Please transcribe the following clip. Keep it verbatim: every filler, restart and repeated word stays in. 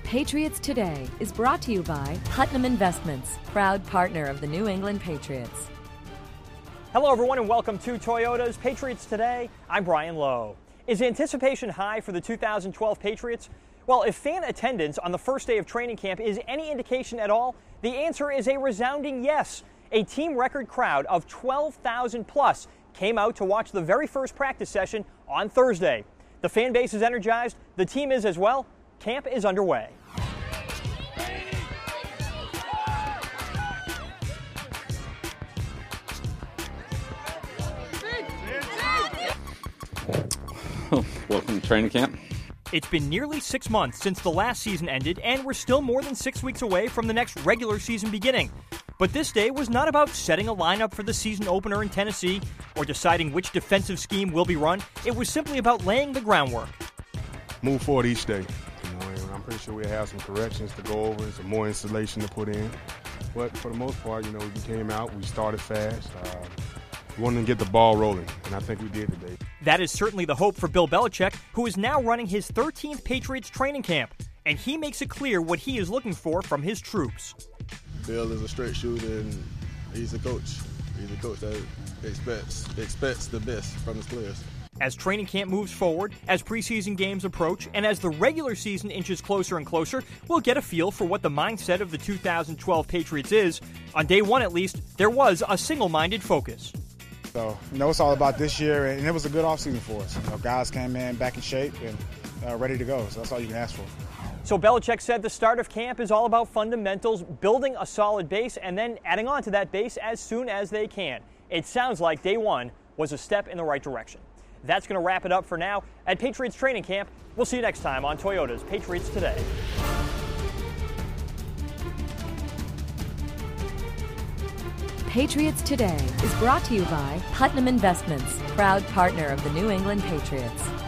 Patriots Today is brought to you by Putnam Investments, proud partner of the New England Patriots. Hello, everyone, and welcome to Toyota's Patriots Today. I'm Brian Lowe. Is anticipation high for the two thousand twelve Patriots? Well, if fan attendance on the first day of training camp is any indication at all, the answer is a resounding yes. A team record crowd of twelve thousand plus came out to watch the very first practice session on Thursday. The fan base is energized, the team is as well. Camp is underway. Welcome to training camp. It's been nearly six months since the last season ended, and we're still more than six weeks away from the next regular season beginning. But this day was not about setting a lineup for the season opener in Tennessee or deciding which defensive scheme will be run. It was simply about laying the groundwork. Move forward each day. You know, and I'm pretty sure we'll have some corrections to go over, some more installation to put in. But for the most part, you know, we came out, we started fast. Uh, we wanted to get the ball rolling, and I think we did today. That is certainly the hope for Bill Belichick, who is now running his thirteenth Patriots training camp. And he makes it clear what he is looking for from his troops. Bill is a straight shooter, and he's a coach. He's a coach that expects expects the best from his players. As training camp moves forward, as preseason games approach, and as the regular season inches closer and closer, we'll get a feel for what the mindset of the two thousand twelve Patriots is. On day one, at least, there was a single-minded focus. So, you know, it's all about this year, and it was a good offseason for us. You know, guys came in back in shape and uh, ready to go, so that's all you can ask for. So Belichick said the start of camp is all about fundamentals, building a solid base, and then adding on to that base as soon as they can. It sounds like day one was a step in the right direction. That's going to wrap it up for now at Patriots Training Camp. We'll see you next time on Toyota's Patriots Today. Patriots Today is brought to you by Putnam Investments, proud partner of the New England Patriots.